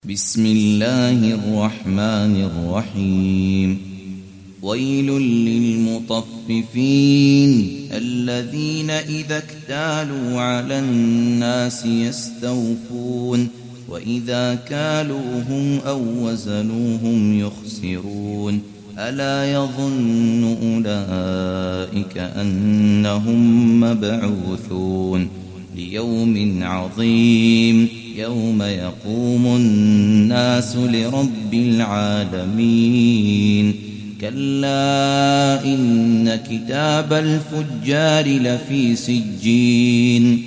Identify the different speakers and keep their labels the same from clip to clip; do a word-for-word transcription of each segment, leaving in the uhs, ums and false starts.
Speaker 1: بسم الله الرحمن الرحيم. ويل للمطففين الذين إذا اكتالوا على الناس يستوفون وإذا كالوهم أو وزنوهم يخسرون ألا يظن أولئك أنهم مبعوثون ليوم عظيم يوم يقوم الناس لرب العالمين. كلا إن كتاب الفجار لفي سجين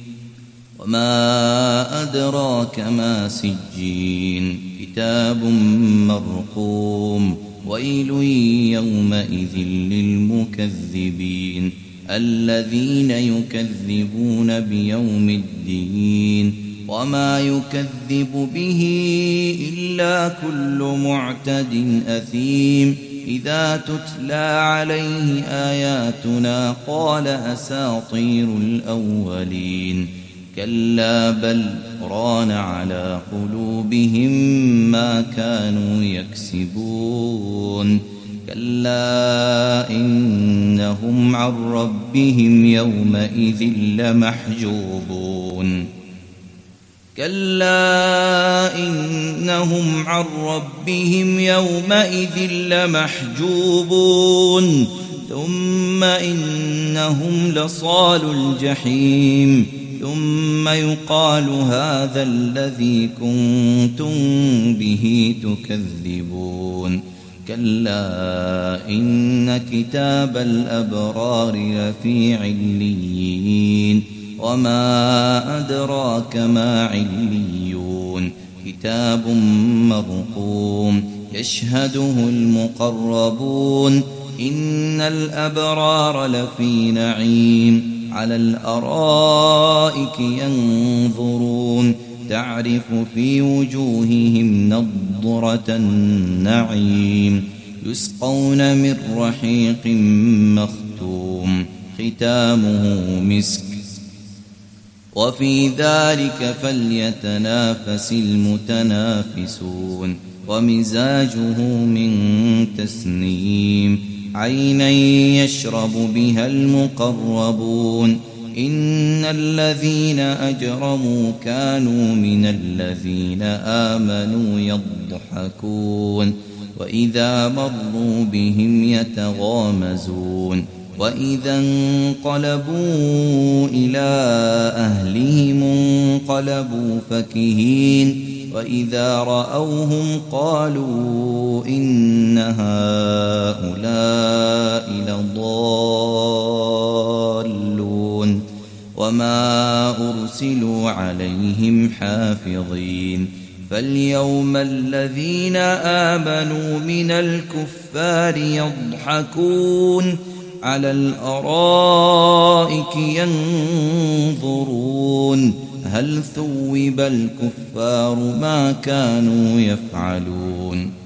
Speaker 1: وما أدراك ما سجين كتاب مرقوم. ويل يومئذ للمكذبين الذين يكذبون بيوم الدين وما يكذب به إلا كل معتد أثيم. إذا تتلى عليه آياتنا قال أساطير الأولين. كلا بل ران على قلوبهم ما كانوا يكسبون. كلا إنهم عن ربهم يومئذ لمحجوبون. كلا إنهم عن ربهم يومئذ لمحجوبون. ثم إنهم لصال الجحيم ثم يقال هذا الذي كنتم به تكذبون. كلا إن كتاب الأبرار لفي عليين وما أدراك ما عليون كتاب مرقوم يشهده المقربون. إن الأبرار لفي نعيم على الأرائك ينظرون تعرف في وجوههم نضرة النعيم. يسقون من رحيق مختوم ختامه مسك وفي ذلك فليتنافس المتنافسون. ومزاجه من تسنيم عينا يشرب بها المقربون. إن الذين أجرموا كانوا من الذين آمنوا يضحكون وإذا مروا بهم يتغامزون. وإذا انقلبوا إلى أهلهم انقلبوا فكهين. وإذا رأوهم قالوا إن هؤلاء لضالون وما أرسلوا عليهم حافظين. فاليوم الذين آمنوا من الكفار يضحكون على الأرائك ينظرون هل ثوب الكفار ما كانوا يفعلون.